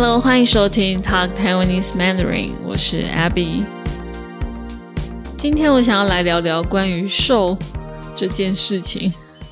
Hello， 欢迎收听 Talk Taiwanese Mandarin， 我是 Abby。今天我想要来聊聊关于瘦这件事情。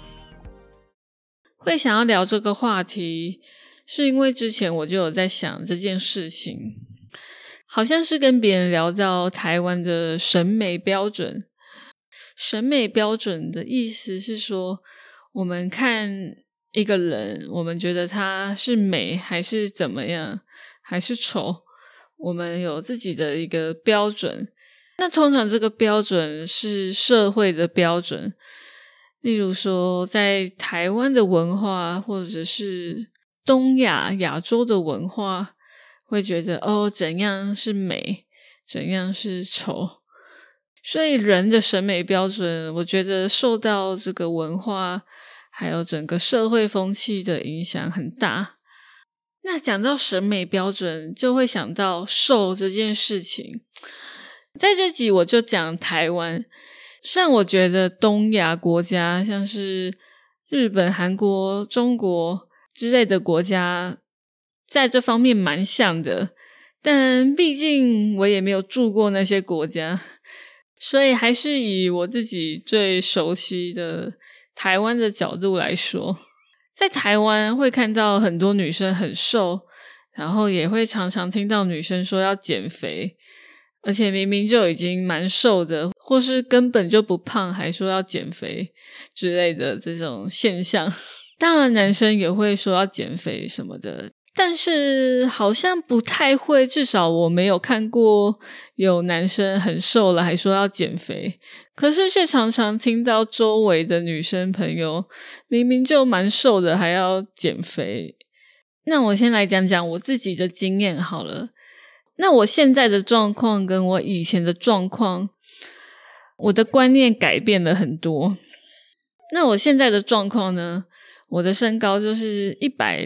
会想要聊这个话题，是因为之前我就有在想这件事情，好像是跟别人聊到台湾的审美标准。审美标准的意思是说，我们看一个人，我们觉得他是美还是怎么样，还是丑，我们有自己的一个标准。那通常这个标准是社会的标准，例如说在台湾的文化或者是东亚亚洲的文化，会觉得怎样是美，怎样是丑。所以人的审美标准，我觉得受到这个文化还有整个社会风气的影响很大。那讲到审美标准，就会想到瘦这件事情。在这集我就讲台湾，虽然我觉得东亚国家像是日本、韩国、中国之类的国家在这方面蛮像的，但毕竟我也没有住过那些国家，所以还是以我自己最熟悉的台湾的角度来说。在台湾会看到很多女生很瘦，然后也会常常听到女生说要减肥，而且明明就已经蛮瘦的，或是根本就不胖还说要减肥之类的这种现象。当然男生也会说要减肥什么的，但是好像不太会，至少我没有看过有男生很瘦了还说要减肥，可是却常常听到周围的女生朋友明明就蛮瘦的还要减肥。那我先来讲讲我自己的经验好了。那我现在的状况跟我以前的状况，我的观念改变了很多。那我现在的状况呢，我的身高就是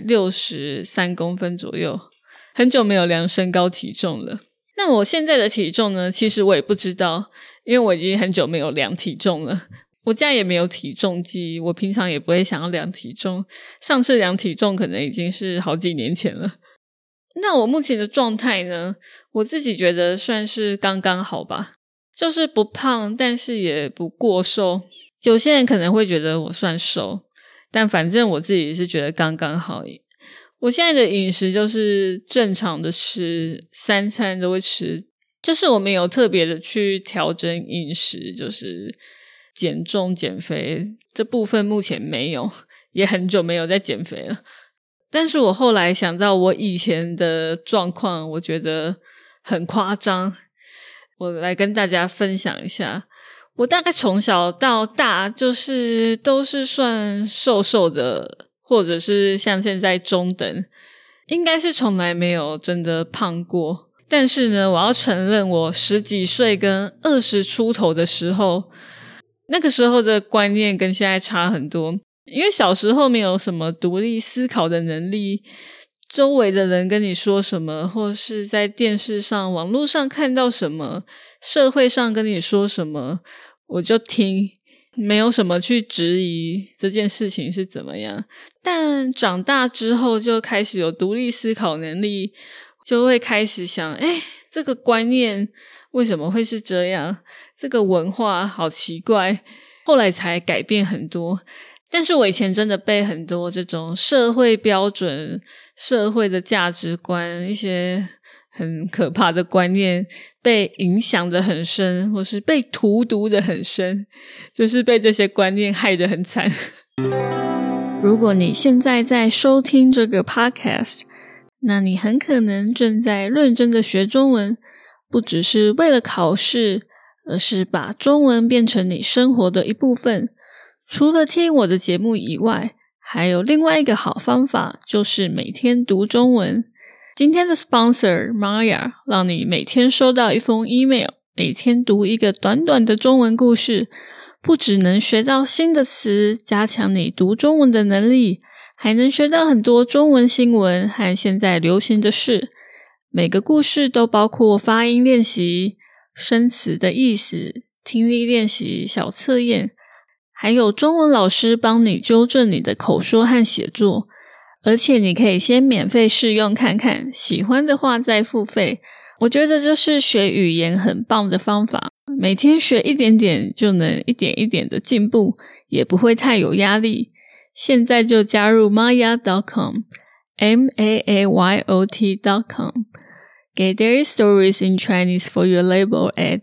163公分左右，很久没有量身高体重了。那我现在的体重呢，其实我也不知道，因为我已经很久没有量体重了。我家也没有体重计，我平常也不会想要量体重，上次量体重可能已经是好几年前了。那我目前的状态呢，我自己觉得算是刚刚好吧，就是不胖，但是也不过瘦。有些人可能会觉得我算瘦，但反正我自己是觉得刚刚好。我现在的饮食就是正常的吃，3餐都会吃，就是我没有特别的去调整饮食，就是减重减肥这部分目前没有，也很久没有在减肥了。但是我后来想到我以前的状况，我觉得很夸张，我来跟大家分享一下。我大概从小到大就是都是算瘦瘦的，或者是像现在中等，应该是从来没有真的胖过。但是呢，我要承认我10几岁跟20出头的时候，那个时候的观念跟现在差很多。因为小时候没有什么独立思考的能力，周围的人跟你说什么，或是在电视上网络上看到什么，社会上跟你说什么我就听，没有什么去质疑这件事情是怎么样。但长大之后就开始有独立思考能力，就会开始想这个观念为什么会是这样，这个文化好奇怪，后来才改变很多。但是我以前真的被很多这种社会标准、社会的价值观，一些很可怕的观念被影响得很深，或是被荼毒得很深，就是被这些观念害得很惨。如果你现在在收听这个 podcast， 那你很可能正在认真的学中文，不只是为了考试，而是把中文变成你生活的一部分。除了听我的节目以外，还有另外一个好方法，就是每天读中文。今天的 sponsor Maya 让你每天收到一封 email， 每天读一个短短的中文故事，不只能学到新的词，加强你读中文的能力，还能学到很多中文新闻和现在流行的事。每个故事都包括发音练习、生词的意思、听力练习、小测验，还有中文老师帮你纠正你的口说和写作， 而且你可以先免费试用看看，喜欢的话再付费。我觉得这是学语言很棒的方法，每天学一点点就能一点一点的进步，也不会太有压力。现在就加入 Maya.com MAAYOT.com Get daily stories in Chinese for your label at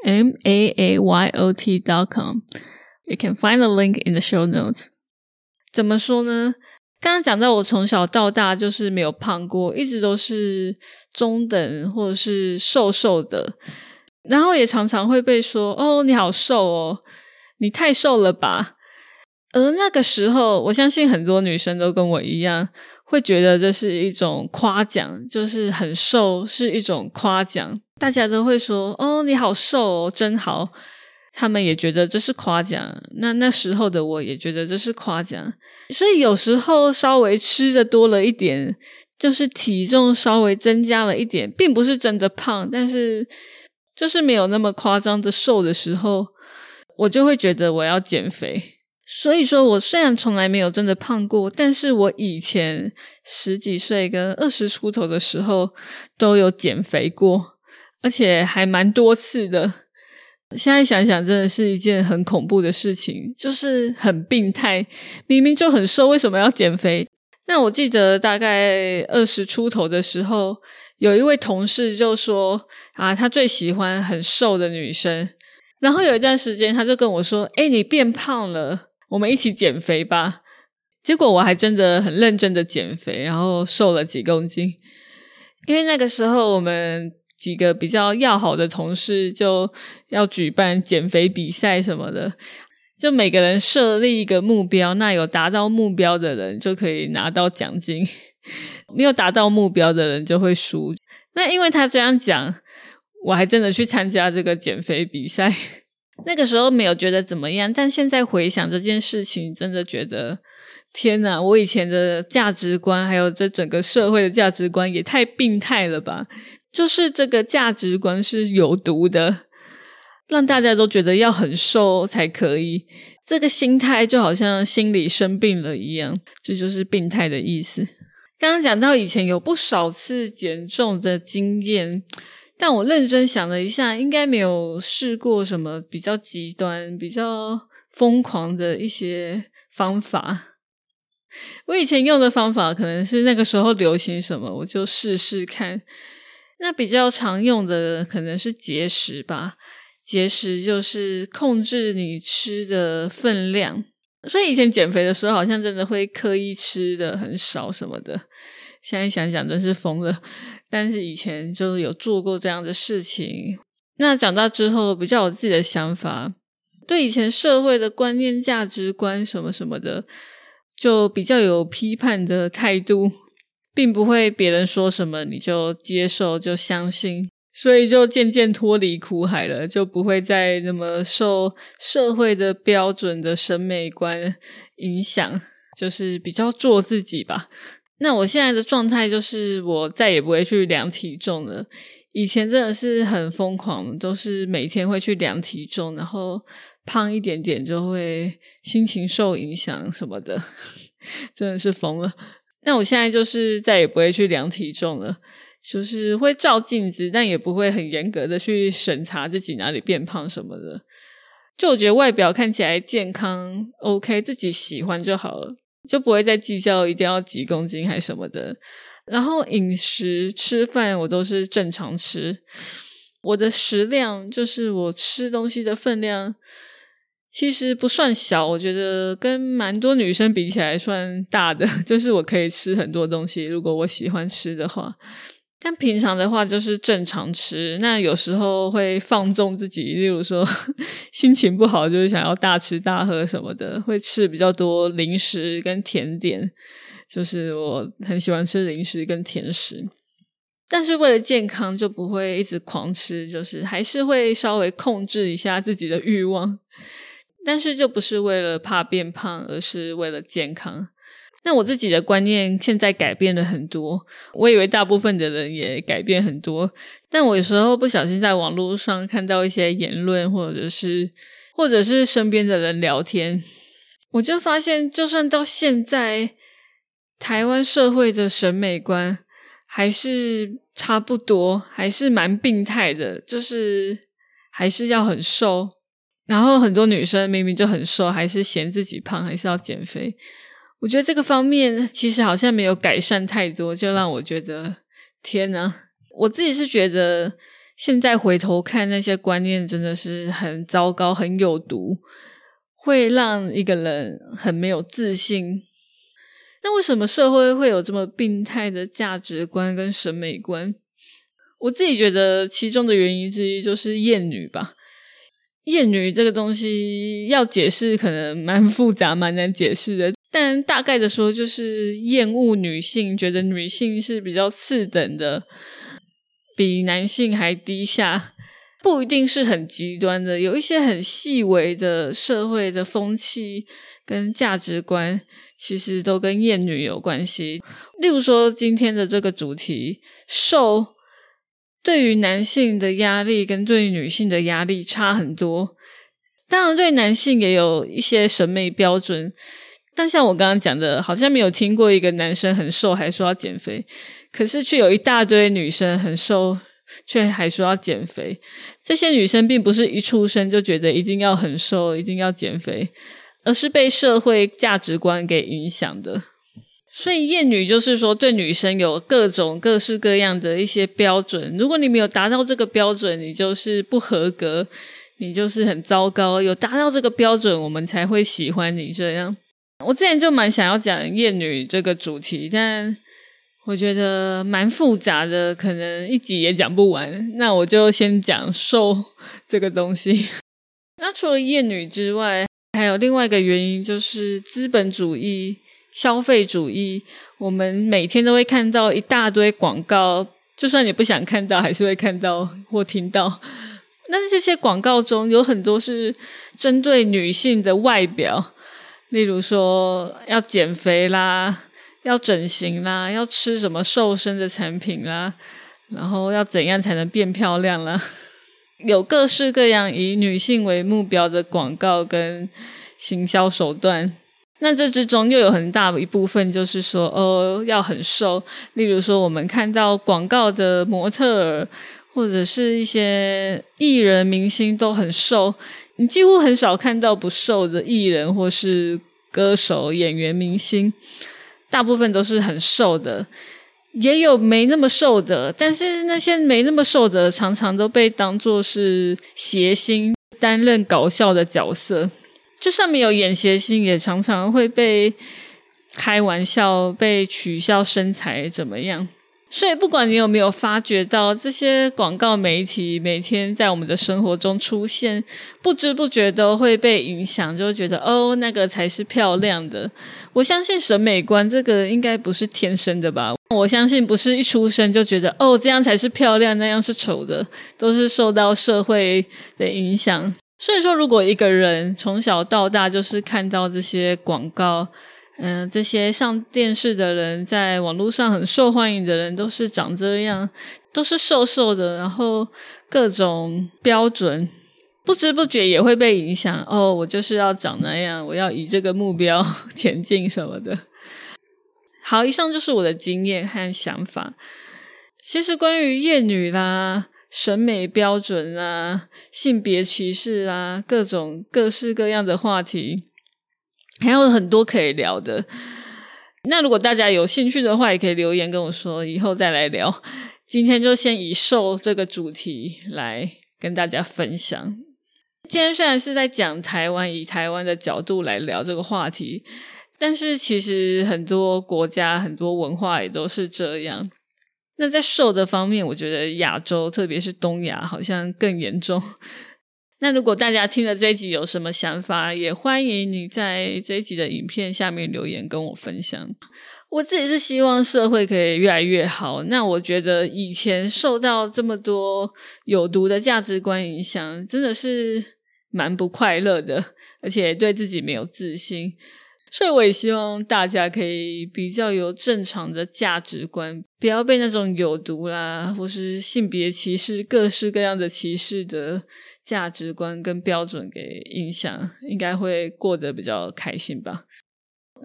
MAAYOT.com. You can find the link in the show notes. 怎么说呢？刚刚讲到我从小到大就是没有胖过，一直都是中等或者是瘦瘦的，然后也常常会被说哦你好瘦哦，你太瘦了吧。而那个时候我相信很多女生都跟我一样会觉得这是一种夸奖，就是很瘦是一种夸奖，大家都会说哦你好瘦哦真好，他们也觉得这是夸奖，那时候的我也觉得这是夸奖。所以有时候稍微吃的多了一点，就是体重稍微增加了一点，并不是真的胖，但是就是没有那么夸张的瘦的时候，我就会觉得我要减肥。所以说我虽然从来没有真的胖过，但是我以前10几岁跟20出头的时候都有减肥过，而且还蛮多次的。现在想想真的是一件很恐怖的事情，就是很病态，明明就很瘦为什么要减肥。那我记得大概20出头的时候，有一位同事就说他最喜欢很瘦的女生，然后有一段时间他就跟我说你变胖了，我们一起减肥吧。结果我还真的很认真的减肥，然后瘦了几公斤。因为那个时候我们几个比较要好的同事就要举办减肥比赛什么的，就每个人设立一个目标，那有达到目标的人就可以拿到奖金，没有达到目标的人就会输。那因为他这样讲，我还真的去参加这个减肥比赛。那个时候没有觉得怎么样，但现在回想这件事情，真的觉得天哪，我以前的价值观还有这整个社会的价值观也太病态了吧。就是这个价值观是有毒的，让大家都觉得要很瘦才可以，这个心态就好像心理生病了一样，这就是病态的意思。刚刚讲到以前有不少次减重的经验，但我认真想了一下，应该没有试过什么比较极端比较疯狂的一些方法。我以前用的方法可能是那个时候流行什么我就试试看，那比较常用的可能是节食吧。节食就是控制你吃的分量，所以以前减肥的时候好像真的会刻意吃的很少什么的，现在想想真是疯了，但是以前就有做过这样的事情。那长大之后比较有自己的想法，对以前社会的观念价值观什么什么的就比较有批判的态度，并不会别人说什么你就接受就相信，所以就渐渐脱离苦海了，就不会再那么受社会的标准的审美观影响，就是比较做自己吧。那我现在的状态就是我再也不会去量体重了，以前真的是很疯狂，都是每天会去量体重，然后胖一点点就会心情受影响什么的真的是疯了。那我现在就是再也不会去量体重了，就是会照镜子，但也不会很严格的去审查自己哪里变胖什么的，就我觉得外表看起来健康 OK， 自己喜欢就好了，就不会再计较一定要几公斤还什么的。然后饮食吃饭我都是正常吃，我的食量就是我吃东西的分量其实不算小，我觉得跟蛮多女生比起来算大的，就是我可以吃很多东西，如果我喜欢吃的话。但平常的话就是正常吃，那有时候会放纵自己，例如说心情不好就是想要大吃大喝什么的，会吃比较多零食跟甜点，就是我很喜欢吃零食跟甜食。但是为了健康就不会一直狂吃，就是还是会稍微控制一下自己的欲望，但是就不是为了怕变胖，而是为了健康。那我自己的观念现在改变了很多，我以为大部分的人也改变很多，但我有时候不小心在网络上看到一些言论，或者是身边的人聊天，我就发现就算到现在台湾社会的审美观还是差不多，还是蛮病态的，就是还是要很瘦，然后很多女生明明就很瘦，还是嫌自己胖，还是要减肥。我觉得这个方面其实好像没有改善太多，就让我觉得天哪，我自己是觉得现在回头看那些观念真的是很糟糕，很有毒，会让一个人很没有自信。那为什么社会会有这么病态的价值观跟审美观？我自己觉得其中的原因之一就是厌女吧。厌女这个东西要解释可能蛮复杂蛮难解释的，但大概的说就是厌恶女性，觉得女性是比较次等的，比男性还低下，不一定是很极端的，有一些很细微的社会的风气跟价值观其实都跟厌女有关系。例如说今天的这个主题，瘦对于男性的压力跟对于女性的压力差很多。当然对男性也有一些审美标准，但像我刚刚讲的，好像没有听过一个男生很瘦还说要减肥，可是却有一大堆女生很瘦却还说要减肥。这些女生并不是一出生就觉得一定要很瘦，一定要减肥，而是被社会价值观给影响的。所以厌女就是说对女生有各种各式各样的一些标准，如果你没有达到这个标准，你就是不合格，你就是很糟糕，有达到这个标准我们才会喜欢你这样。我之前就蛮想要讲厌女这个主题，但我觉得蛮复杂的，可能一集也讲不完，那我就先讲瘦这个东西。那除了厌女之外，还有另外一个原因就是资本主义消费主义，我们每天都会看到一大堆广告，就算你不想看到还是会看到或听到。但是这些广告中有很多是针对女性的外表，例如说要减肥啦，要整形啦，要吃什么瘦身的产品啦，然后要怎样才能变漂亮啦，有各式各样以女性为目标的广告跟行销手段。那这之中又有很大一部分就是说要很瘦，例如说我们看到广告的模特儿或者是一些艺人明星都很瘦，你几乎很少看到不瘦的艺人或是歌手演员明星，大部分都是很瘦的，也有没那么瘦的，但是那些没那么瘦的常常都被当作是谐星，担任搞笑的角色，就算没有演谐星也常常会被开玩笑，被取笑身材怎么样。所以不管你有没有发觉到，这些广告媒体每天在我们的生活中出现，不知不觉都会被影响，就会觉得那个才是漂亮的。我相信审美观这个应该不是天生的吧，我相信不是一出生就觉得这样才是漂亮，那样是丑的，都是受到社会的影响。所以说如果一个人从小到大就是看到这些广告，这些上电视的人，在网络上很受欢迎的人都是长这样，都是瘦瘦的，然后各种标准不知不觉也会被影响，我就是要长那样，我要以这个目标前进什么的。好，以上就是我的经验和想法。其实关于厌女啦、审美标准啦、性别歧视啦，各种各式各样的话题还有很多可以聊的。那如果大家有兴趣的话，也可以留言跟我说，以后再来聊。今天就先以瘦这个主题来跟大家分享。今天虽然是在讲台湾，以台湾的角度来聊这个话题，但是其实很多国家很多文化也都是这样。那在瘦的方面，我觉得亚洲特别是东亚好像更严重。那如果大家听了这一集有什么想法，也欢迎你在这一集的影片下面留言跟我分享。我自己是希望社会可以越来越好，那我觉得以前受到这么多有毒的价值观影响，真的是蛮不快乐的，而且对自己没有自信。所以我也希望大家可以比较有正常的价值观，不要被那种有毒啦或是性别歧视各式各样的歧视的价值观跟标准给影响，应该会过得比较开心吧。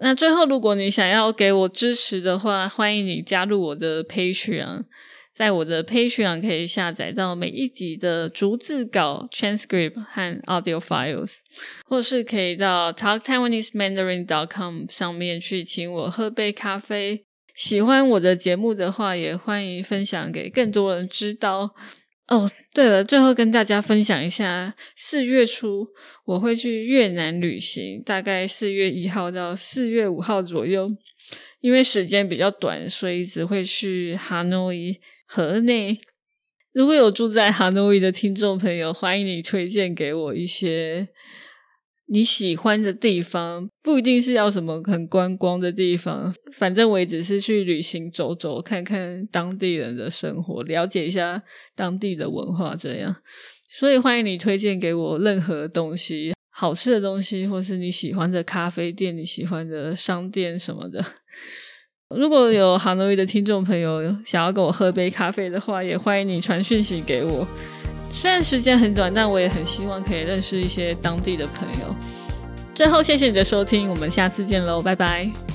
那最后如果你想要给我支持的话，欢迎你加入我的 Patreon， 在我的 Patreon 可以下载到每一集的逐字稿 transcript 和 audio files， 或是可以到 talktaiwanesemandarin.com 上面去请我喝杯咖啡。喜欢我的节目的话，也欢迎分享给更多人知道。对了，最后跟大家分享一下，4月初我会去越南旅行，大概4月1号到4月5号左右。因为时间比较短，所以只会去哈诺伊、河内。如果有住在哈诺伊的听众朋友，欢迎你推荐给我一些你喜欢的地方，不一定是要什么很观光的地方，反正我也只是去旅行走走，看看当地人的生活，了解一下当地的文化这样。所以欢迎你推荐给我任何东西，好吃的东西，或是你喜欢的咖啡店，你喜欢的商店什么的。如果有哈诺伊的听众朋友想要跟我喝杯咖啡的话，也欢迎你传讯息给我。虽然时间很短，但我也很希望可以认识一些当地的朋友。最后谢谢你的收听，我们下次见咯，拜拜。